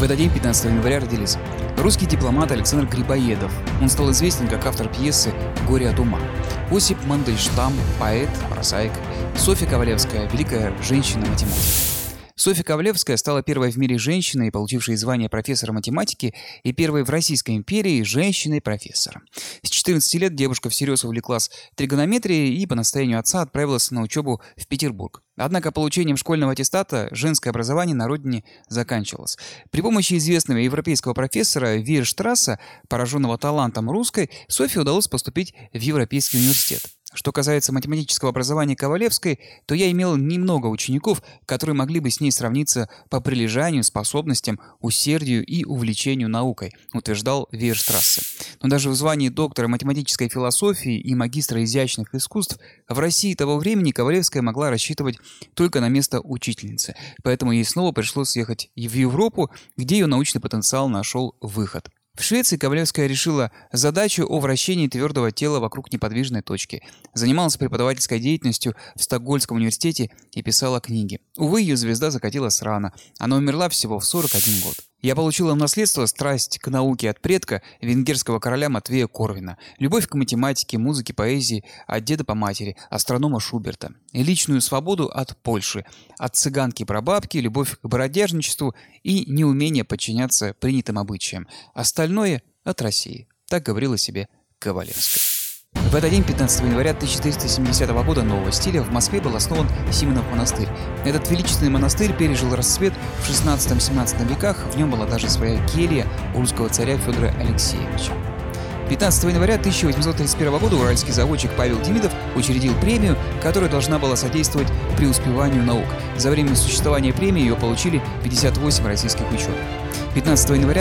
этот день, 15 января, родились русский дипломат Александр Грибоедов. Он стал известен как автор пьесы «Горе от ума». Осип Мандельштам, поэт, прозаик. Софья Ковалевская, великая женщина-математик. Софья Ковалевская стала первой в мире женщиной, получившей звание профессора математики, и первой в Российской империи женщиной-профессором. С 14 лет девушка всерьез увлеклась тригонометрией и по настоянию отца отправилась на учебу в Петербург. Однако получением школьного аттестата женское образование на родине заканчивалось. При помощи известного европейского профессора Вейерштрасса, пораженного талантом русской, Софье удалось поступить в Европейский университет. Что касается математического образования Ковалевской, то я имел немного учеников, которые могли бы с ней сравниться по прилежанию, способностям, усердию и увлечению наукой, утверждал Вейерштрассе. Но даже в звании доктора математической философии и магистра изящных искусств в России того времени Ковалевская могла рассчитывать только на место учительницы, поэтому ей снова пришлось ехать в Европу, где ее научный потенциал нашел выход. В Швеции Ковалевская решила задачу о вращении твердого тела вокруг неподвижной точки, занималась преподавательской деятельностью в Стокгольмском университете и писала книги. Увы, ее звезда закатилась рано, она умерла всего в 41 год. Я получила в наследство страсть к науке от предка, венгерского короля Матвея Корвина, любовь к математике, музыке, поэзии от деда по матери, астронома Шуберта, и личную свободу от Польши, от цыганки-прабабки, любовь к бродяжничеству и неумение подчиняться принятым обычаям. Остальное от России. Так говорила себе Ковалевская. В этот день, 15 января 1470 года нового стиля, в Москве был основан Симонов монастырь. Этот величественный монастырь пережил расцвет в 16-17 веках, в нем была даже своя келья у русского царя Федора Алексеевича. 15 января 1831 года уральский заводчик Павел Демидов учредил премию, которая должна была содействовать преуспеванию наук. За время существования премии ее получили 58 российских ученых. 15 января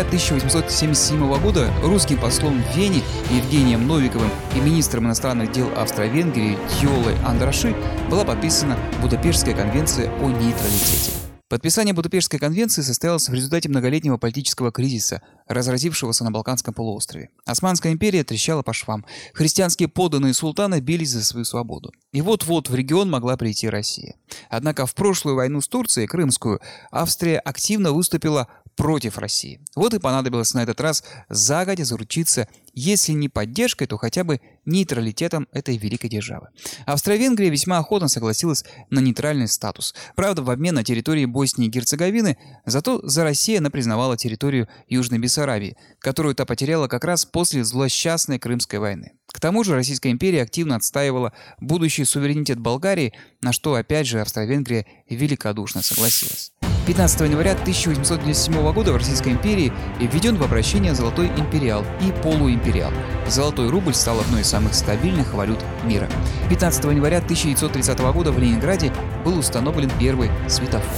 1877 года русским послом в Вене Евгением Новиковым и министром иностранных дел Австро-Венгрии Тьолой Андраши была подписана Будапештская конвенция о нейтралитете. Подписание Будапештской конвенции состоялось в результате многолетнего политического кризиса, разразившегося на Балканском полуострове. Османская империя трещала по швам. Христианские подданные султана бились за свою свободу. И вот-вот в регион могла прийти Россия. Однако в прошлую войну с Турцией, Крымскую, Австрия активно выступила против России. Вот и понадобилось на этот раз загодя заручиться, если не поддержкой, то хотя бы нейтралитетом этой великой державы. Австро-Венгрия весьма охотно согласилась на нейтральный статус. Правда, в обмен на территории Боснии и Герцеговины, зато за Россией она признавала территорию Южной Бессарабии, которую та потеряла как раз после злосчастной Крымской войны. К тому же Российская империя активно отстаивала будущий суверенитет Болгарии, на что опять же Австро-Венгрия великодушно согласилась. 15 января 1897 года в Российской империи введен в обращение золотой империал и полуимпериал. Золотой рубль стал одной из самых стабильных валют мира. 15 января 1930 года в Ленинграде был установлен первый светофор.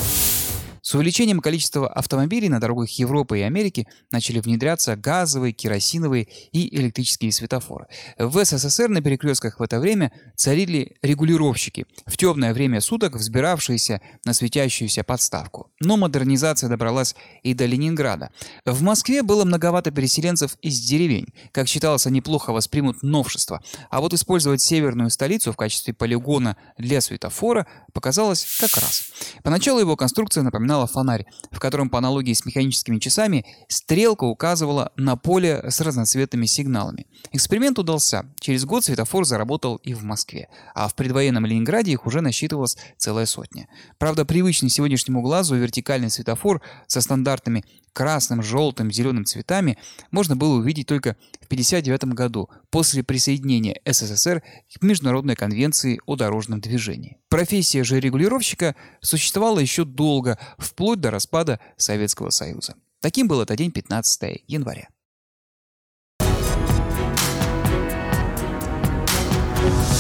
С увеличением количества автомобилей на дорогах Европы и Америки начали внедряться газовые, керосиновые и электрические светофоры. В СССР на перекрестках в это время царили регулировщики, в темное время суток взбиравшиеся на светящуюся подставку. Но модернизация добралась и до Ленинграда. В Москве было многовато переселенцев из деревень. Как считалось, они плохо воспримут новшества. А вот использовать северную столицу в качестве полигона для светофора показалось как раз. Поначалу его конструкция напоминала фонарь, в котором по аналогии с механическими часами стрелка указывала на поле с разноцветными сигналами. Эксперимент удался. Через год светофор заработал и в Москве, а в предвоенном Ленинграде их уже насчитывалось целая сотня. Правда, привычный сегодняшнему глазу вертикальный светофор со стандартными красным, желтым, зеленым цветами можно было увидеть только в 1959 году, после присоединения СССР к Международной конвенции о дорожном движении. Профессия же регулировщика существовала еще долго, вплоть до распада Советского Союза. Таким был этот день, 15 января.